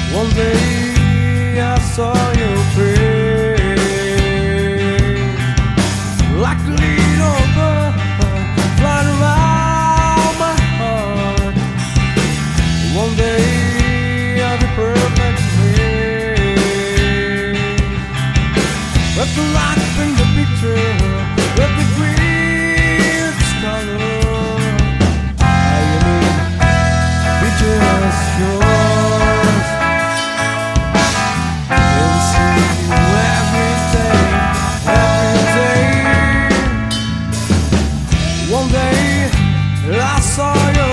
One day I saw your face, like a little bird flying around my heart. One day I'll be perfect place. Let the light bring the picture, let the green color. I need pictures yours. And see you every day, every day. One day I saw your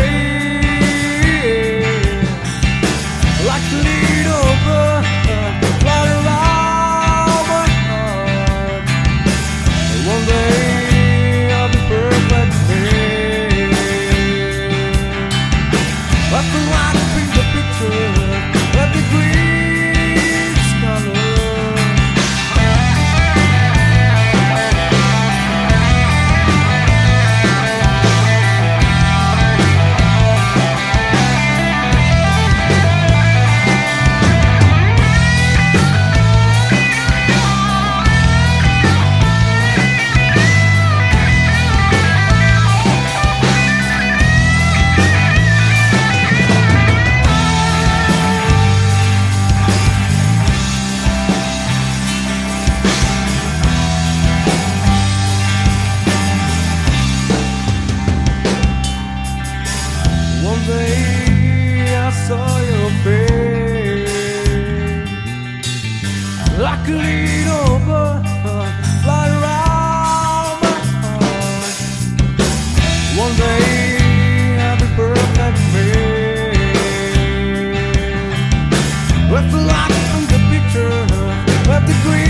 face, like a little bird flying around my heart. One day I'll be perfect place. Let the light bring the picture, let the green color. One day I saw your face, like a little bird flying around my heart. One day I'll be perfect man. Let the light from the picture, let the green